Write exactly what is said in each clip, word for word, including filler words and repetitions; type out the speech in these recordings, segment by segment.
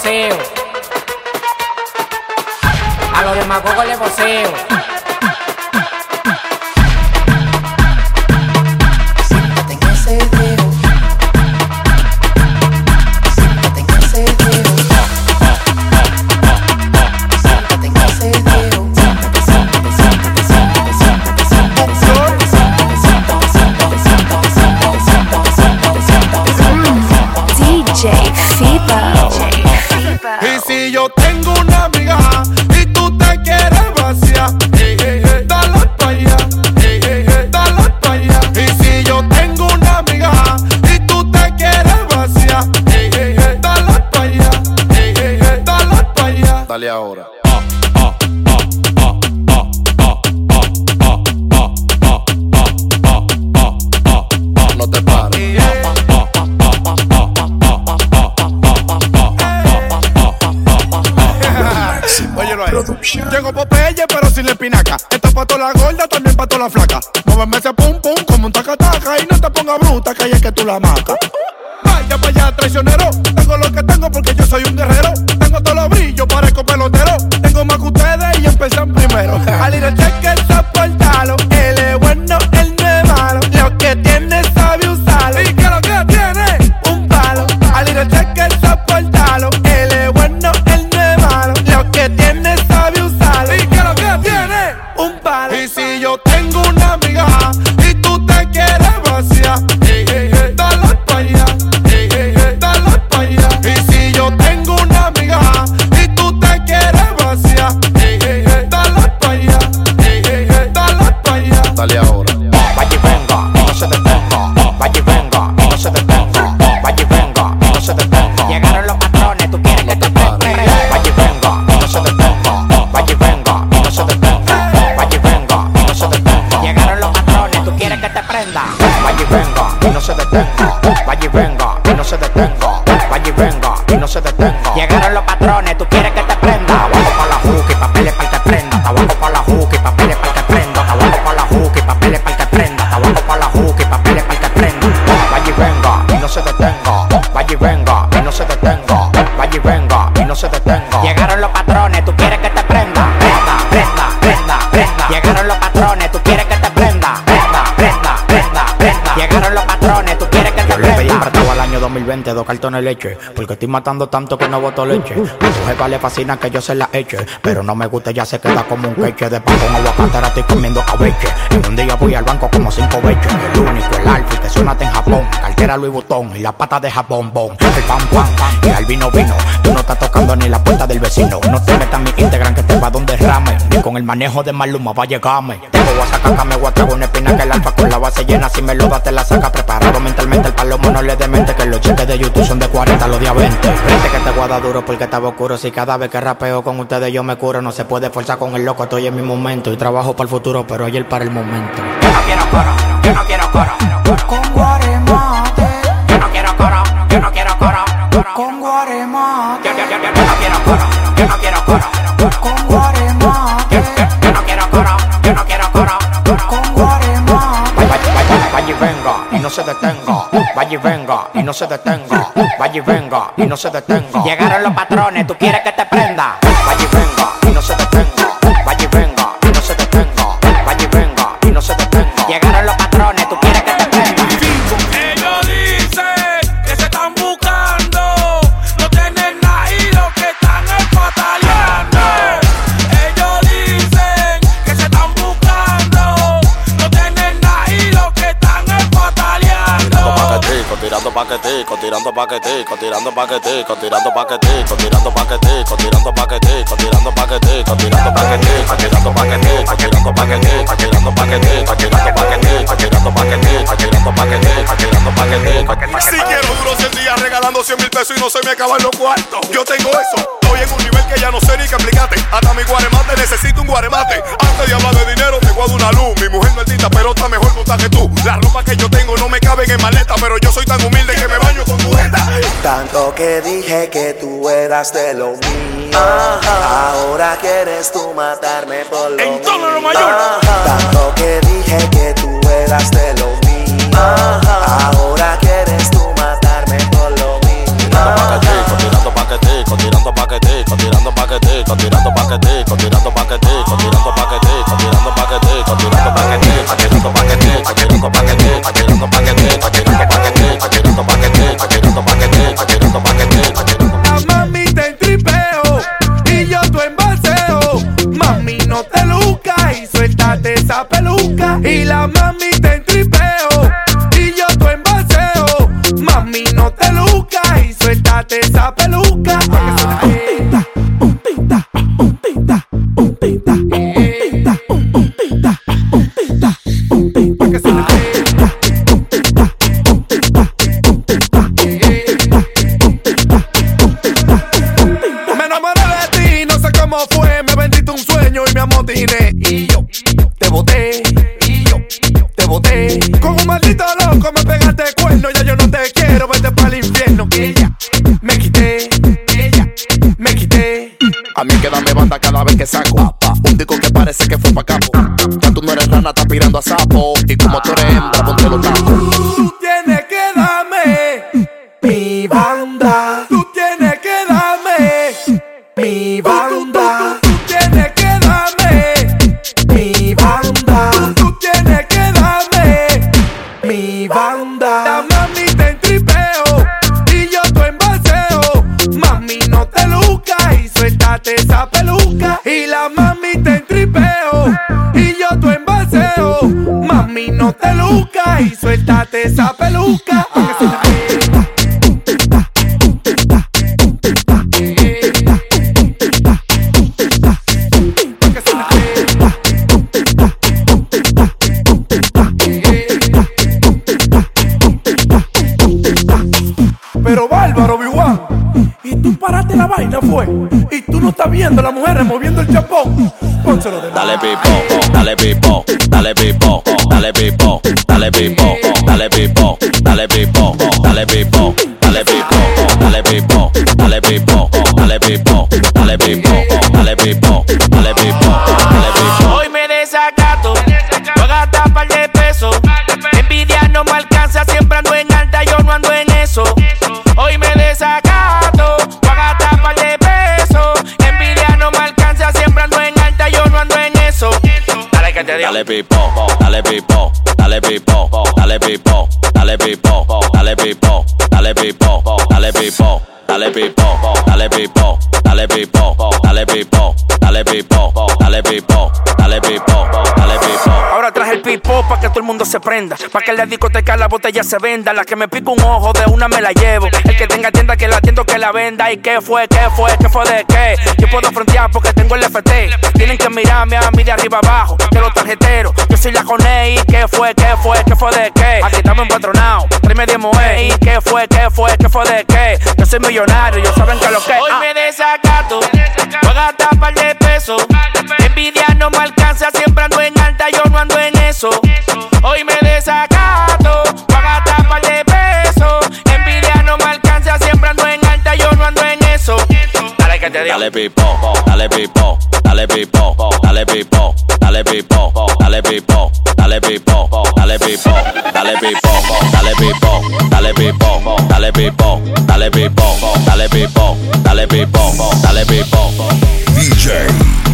voceo. A los demagogos le voceo. Siéntate en ese dedo. Siéntate en ese dedo. Siéntate en ese dedo. Siéntate, siéntate, siéntate, siéntate, siéntate, siéntate, siéntate, siéntate, siéntate, siéntate, siéntate, siéntate, siéntate, siéntate, siéntate. D J Fibo. Y si yo tengo una amiga y tú te quieres vaciar, hey, hey, hey, dale pa' allá, hey, hey, hey, dale pa' allá. Y si yo tengo una amiga y tú te quieres vaciar, hey, hey, hey, dale pa' allá, hey, hey, hey, dale pa' allá. Dale ahora. No te pares. Óyelo ahí. Tengo Popeye pero sin la espinaca. Esta pa' toda la gorda, también pa' toda la flaca. Móveme ese pum pum como un taca-taca. Y no te pongas bruta, que ahí es que tú la macas. Vaya pa' allá, traicionero. Tengo lo que tengo porque yo soy un guerrero. Tengo todos los brillos, parezco pelotero. Tengo más que ustedes y empiezan primero. Al ir al cheque, soportalo. Él es bueno, él no es malo. Lo que tiene sabe usarlo. ¿Y qué lo que tiene? Un palo. Al ir al cheque, soportalo. Él es bueno, él no es malo. Lo que tiene sabe usarlo. ¿Y qué lo que tiene? Un palo. Y si yo tengo una amiga y tú te quieres vaciar, hey, hey, hey, dale pa' allá, hey, hey, hey, dale pa' allá. Y si yo tengo una amiga y tú te quieres vaciar, hey, hey, hey, dale pa' allá, hey, hey, hey, dale pa' allá. Dale ahora. Vaya y venga, y no se detenga. Vaya y venga, y no se detenga. Vaya y venga, y no se detenga. Llegaron los patrones, tú quieres que te prenda. Vaya y venga, y no se detenga. Vaya y venga, y no se detenga. Vaya y venga, y no se detenga. Llegaron los patrones, tú quieres que te prenda. Vaya y venga, y no se detenga. Vaya y venga, y no se detenga. Vaya y venga, y no se detenga. Llegaron los patrones, tú quieres que te prenda. Tabaco pa' la juca y papeles pa' el que prenda. Tabaco pa' la juca y papeles pa' el que prenda. Tabaco pa' la juca y papeles pa' el que prenda. Tabaco pa' la juca y papeles pa' el que prenda. Vaya y venga, y no se detenga. Vaya y venga, y no se detenga. Vaya y venga, y no se detenga. Llegaron los patrones, tú quieres que te prenda. Prenda, prenda, prenda, prenda. Llegaron los patrones, tú quieres que te prenda. Prenda, prenda, prenda, prenda. Llegaron los patrones, tú quieres que te prenda. Yo le pedí prestado al año dos mil veinte dos cartones de leche, porque estoy matando tanto que no boto leche. A tu jefa le fascina que yo se la eche, pero no me gusta, ya se queda como un queche. De pan con aguacate ahora estoy comiendo cabeche. En un día voy al banco como cinco veces. El único, el alfa, que suena en Japón. Cartera Louis Vuitton y la pata de Japón, bon. El pan, pan, y al vino, vino. Tú no estás tocando ni la puerta del vecino. No te metas mi Instagram que te va donde rame. Ni con el manejo de Maluma va a llegarme. Tengo guasacaca, me voy a traer una espina que el alfa con la base llena. Si me lo das te la saca preparado mentalmente. El palomo no le demente, que los cheques de YouTube son de cuarenta, los días veinte. Frente que te guarda duro porque estaba oscuro. Si cada vez que rapeo con ustedes yo me curo. No se puede forzar con el loco, estoy en mi momento. Y trabajo para el futuro, pero ayer para el momento. Yo no quiero coro, yo no quiero coro. Con guaremate. Yo no quiero coro, yo no quiero coro. Con guaremate. Yo, yo, yo, yo no quiero coro, yo no quiero coro. Con guaremate. Yo, yo, yo no quiero coro, yo no quiero coro. Con guaremate. Vaya, vaya, vaya y venga, y no se detenga. Vaya y venga, y no se detenga. Vaya y venga, y no se detenga. Llegaron los patrones, tú quieres que te prenda. Vaya y venga, y no se detenga. Vaya y venga, y no se detenga. Vaya y venga, y no se detenga. Llegaron los patrones, tú quieres que te prenda. Ellos dicen que se están buscando, no tienen nada y lo que están es pataleando. Ellos dicen que se están buscando, no tienen nada y lo que están es pataleando. Tirando paquetico, tirando paquetico, tirando paquetico, tirando paquetico, tirando paquetico, tirando paquetico, tirando paquetico, tirando paquetico, tirando paquetico, tirando paquetico, tirando paquetico, tirando paquetico, tirando paquetico, tirando paquetico, tirando paquetico. Si quiero duro cien días regalando cien mil pesos y no se me acaban los cuartos. Yo tengo eso, estoy en un nivel que ya no sé ni qué explicarte. Hasta mi guaremate necesito un guaremate. Antes de hablar de dinero te guardo una luz. Mi mujer no es tinta, pero está mejor montada que tú. La ropa que yo tengo no me caben en maleta, pero yo soy tan humilde que me baño con tu jeta. Tanto que dije que tú eras de lo mío. Ajá. Ahora quieres tú matarme por lo en todo mío. lo mayor. Ajá. Tanto que dije que tú eras de lo mío. Ajá. Ahora quieres tú matarme por lo mío. Tirando paquetico, tirando paquetico, tirando que me pegaste cuerno, ya yo no te quiero, vete pa'l infierno. Que ella me quité, ella me quité. A mí quédame banda cada vez que saco un disco que parece que fue pa' capo. Ya tú no eres rana, estás pirando a sapo. Y como tú eres hembra, ponte los tacos. Tú tienes que darme mi banda. Tú tienes que darme mi banda. Tú tienes que darme mi banda. Tú tienes que darme mi banda. La mami te entripeo y yo tu envaseo. Mami, no te lucas y suéltate esa peluca. Y la mami te entripeo y yo tu envaseo. Mami, no te lucas y suéltate esa peluca. Pero bárbaro, Biwan, y tú paraste la vaina, fue. Y tú no estás viendo a las mujeres moviendo el chapón. Pónselo de Dale pipo, dale pipo, dale pipo, dale pipo, dale pipo, dale pipo, dale pipo, dale pipo, dale pipo, dale pipo, dale pipo, dale pipo, dale pipo, dale pipo, dale pipo, dale pipo. Hoy me desacato, voy a gastar par de pesos. Envidia no me alcanza, siempre ando en alta, yo no ando en eso. Hoy me desacato, voy a gastar par de pesos. Envidia no me alcanza, siempre ando en alta, yo no ando en eso. Dale que te digo. Dale pipo, dale pipo, dale pipo, dale pipo, dale pipo, dale pipo, dale pipo, dale pipo, dale pipo, dale pipo, dale pipo, dale pipo, dale pipo, dale pipo, dale pipo, dale pipo. Ahora traje el pipo pa' que todo el mundo se prenda, pa' que en la discoteca la botella se venda. La que me pica un ojo de una me la llevo. El que tenga tienda que la atiendo que la venda. ¿Y qué fue? ¿Qué fue? ¿Qué fue de qué? Yo puedo frontear porque tengo el F T. Tienen que mirarme a mí de arriba abajo, de los tarjeteros. Yo soy la Jonei. ¿Y qué fue? ¿Qué fue? ¿Qué fue de qué? Aquí estamos empatronados, tráeme diez moe. ¿Y qué fue? ¿Qué fue? ¿Qué fue de qué? Yo soy millonario, ellos saben que lo que. Hoy me desacato, voy a gastar par de pesos. Envidia no me alcanza, siempre ando en alta, yo no ando en eso. Hoy me desacato, voy a gastar par de pesos. Envidia no me alcanza, siempre ando en alta, yo no ando en eso. Dale que te digo. Dale pipo, dale pipo, dale pipo, dale pipo, dale pipo, dale pipo, dale pipo, dale pipo, dale pipo, dale pipo, dale pipo, dale pipo, dale pipo, dale pipo, dale pipo, dale pipo. D J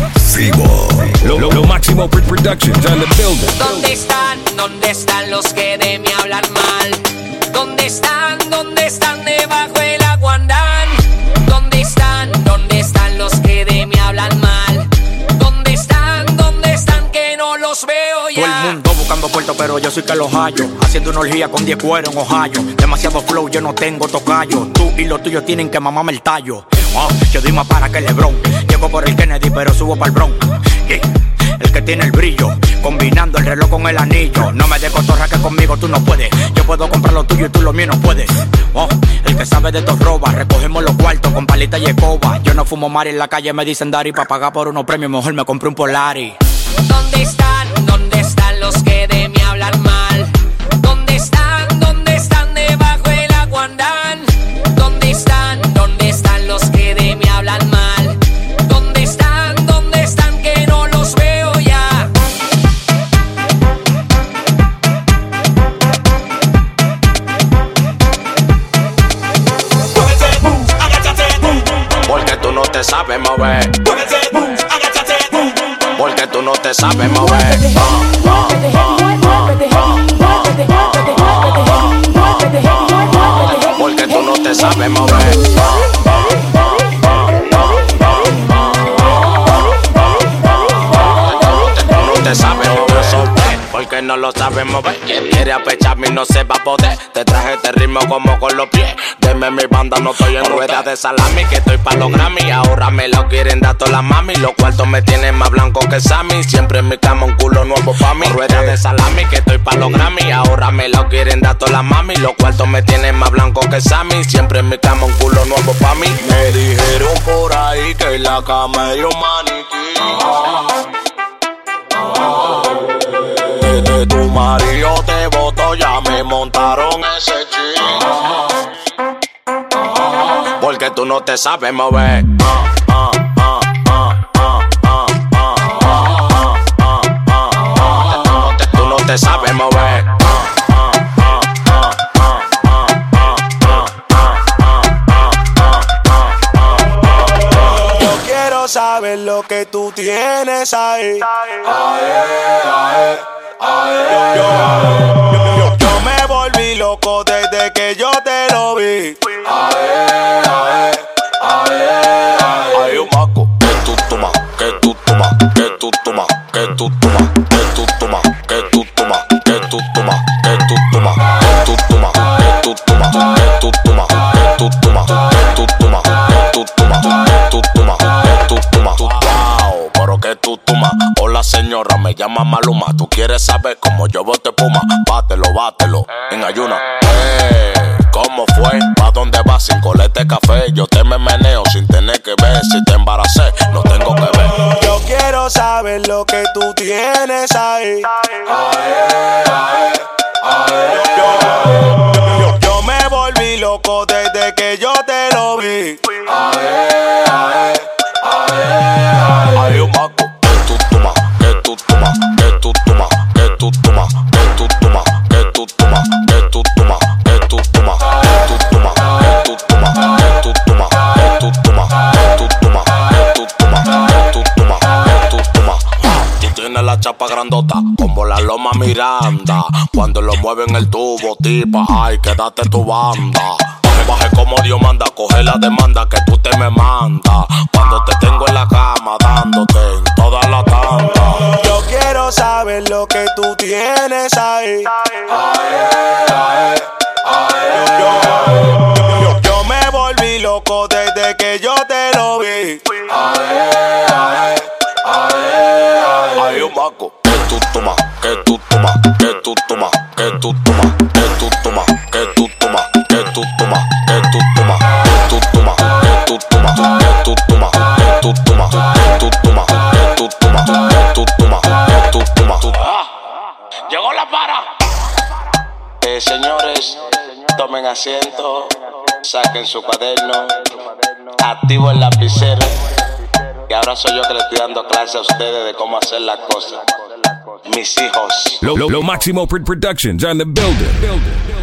Fibo. Lo, lo, lo máximo Productions on the building. ¿Dónde están? ¿Dónde están los que de mí hablan mal? ¿Dónde están? ¿Dónde están debajo el agua andan? ¿Dónde están? ¿Dónde están los que de mí hablan mal? ¿Dónde están? ¿Dónde están que no los veo ya? Todo el mundo buscando puertos, pero yo soy que los hallo. Haciendo una orgía con diez cueros en Ohio. Demasiado flow, yo no tengo tocayo. Tú y los tuyos tienen que mamarme el tallo. Oh, yo doy más para que LeBron. Llego por el Kennedy, pero subo para el Bronx. Yeah. El que tiene el brillo, combinando el reloj con el anillo. No me des cotorra que conmigo tú no puedes. Yo puedo comprar lo tuyo y tú lo mío no puedes. Oh, el que sabe de estos robas. Recogemos los cuartos con palita y escoba. Yo no fumo mar en la calle, me dicen Dari. Pa' pagar por unos premios mejor me compré un Polari. ¿Dónde están? ¿Dónde están los que de mí hablan mal? ¿Dónde están? ¿Dónde están debajo el agua andan? ¿Dónde están? ¿Dónde están los que de mí hablan mal? ¿Dónde están? ¿Dónde están que no los veo ya? Porque tú no te sabes mover. Porque tú no te sabes mover. Porque tú no te sabes mover. No te sabes mover. Porque no lo sabes mover. Quien quiere apecharme no se va a poder. Te traje este ritmo como con los pies. Deme mi banda, no estoy en rueda de salami. Que estoy pa' los Grammy. Ahora me lo quieren dar todas las mami. Los cuartos me tienen más blanco que Sammy. Siempre en mi cama un culo nuevo pa' mí. Rueda de salami, que estoy pa' los Grammy. Ahora me lo quieren dar todas las mami. Los cuartos me tienen más blanco que Sammy. Siempre en mi cama un culo nuevo pa' mí. Me dijeron por ahí que en la cama hay un maniquí. Que tu marido te botó pero ya me montaron ese chip. Porque tú no te sabes mover. Tú no te sabes mover. Yo quiero saber lo que tú tienes ahí. Yo, yo, yo, yo me volví loco desde que yo te lo vi. Hay un maco que tú tomas, que tú tomas, que tú tomas, que tú tomas, que tú tomas, que tú tomas, que tú tomas, que tú tomas, que tú tomas, que tú tomas, que tú tomas, que tú tomas, que tú tomas, que tú tomas, que tú tomas, que tú tomas. Wow, pero que tú tomas. Hola señora, me llama Maluma. Tú quieres saber cómo yo bote puma. Bátelo, bátelo, en ayuna. Hey, ¿cómo fue? ¿Pa' dónde vas sin colete café? Yo te me meneo sin tener que ver. Si te embaracé, no tengo que ver. Yo quiero saber lo que tú tienes ahí. Yo, yo, yo me volví loco desde que yo te lo vi. Hay un maco que tú tomas, que tú tomas, que tú tomas, que tú tomas, que tú tomas, que tú tomas, que tú tomas, que tú tomas, que tú tomas, que tú tomas, que tú tomas, que tú tomas, que tú tomas, que tú tomas, que tú tomas, que tú tomas. Tú tienes la chapa grandota como la Loma Miranda. Cuando lo mueven el tubo, tipa, ay, quédate tu banda. Baje como Dios manda, coge la demanda que tú te me mandas. Cuando te tengo en la cama dándote en toda la tanda. Yo quiero saber lo que tú tienes ahí. Yo, yo, yo me volví loco desde que yo te lo vi. Hay un maco que tú tomas, que tú tomas, que tú tomas, que tú tomas, que tú tomas, que tú tomas, que tú tomas, que tú tomas, que tú tomas, que tú tomas, que tú tomas, que tú tomas, que tú tomas, que tú tomas, que tú tomas, que tú tomas. Llegó la para. Eh, señores, tomen asiento, saquen su cuaderno, activo el lapicero. Y ahora soy yo que le estoy dando clase a ustedes de cómo hacer las cosas. Mis hijos. Lo, lo, lo Máximo Productions on the building. building.